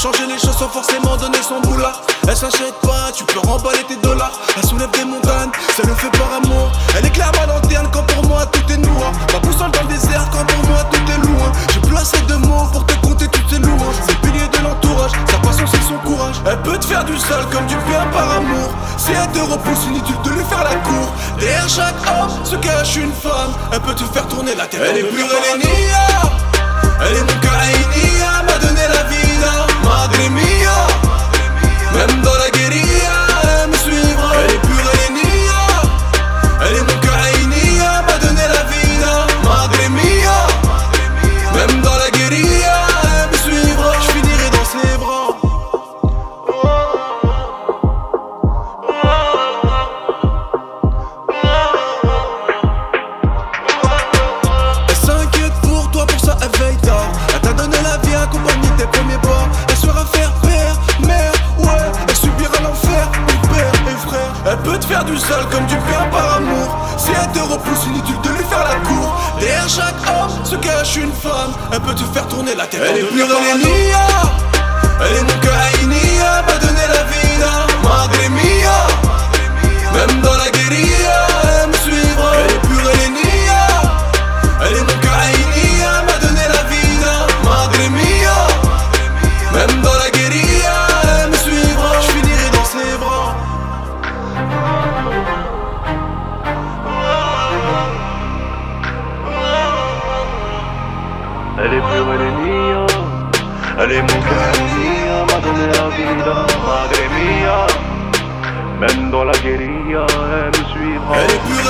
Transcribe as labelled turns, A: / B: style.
A: changer les choses sans forcément donner son boulard. Elle s'achète pas, tu peux remballer tes dollars. Elle soulève des montagnes, ça le fait par amour. Elle éclaire ma lanterne quand pour moi tout est noir. Ma boussole dans le désert quand pour moi tout est loin. J'ai plus assez de mots pour te compter toutes ces louanges. C'est le pilier de l'entourage, sa passion c'est son courage. Elle peut te faire du sale comme du bien par amour. Si elle te repousse, inutile de lui faire la cour. Derrière chaque homme se cache une femme. Elle peut te faire tourner la tête. Elle est pure, elle est nia. Elle est mon caraïnia. M'a donné la vida, madre mia. Même dans la guérilla, elle me suivra. Elle est pure, elle est nia. Elle est mon caraïnia. M'a donné la vida, madre mia. Même dans la guérilla, elle me suivra. Je finirai dans ses bras. Elle s'inquiète pour toi, pour ça elle veille tard. Elle t'a donné la vie, accompagné tes premiers pas. Elle saura faire père, mère, ouais. Elle subira l'enfer, père et frère. Elle peut te faire du sale comme du bien par amour. Si elle te repousse, inutile de lui faire la cour. Derrière chaque homme se cache une femme. Elle peut te faire tourner la tête. Elle est pure, elle est nia. Elle est mon caraïnia. M'a donné la vida, madre mia. Même dans la guérilla, elle me suivra. Elle est pure, elle est nia. Elle est mon caraïnia. M'a donné la vida, madre mia. Même dans la guérilla, elle me suivra. Je finirai dans ses bras.
B: Elle est pure, elle est nia. Elle est mon caraïnia. M'a donné la vida, madre mia. Même dans la guérilla, elle me suivra.
A: Elle est pure,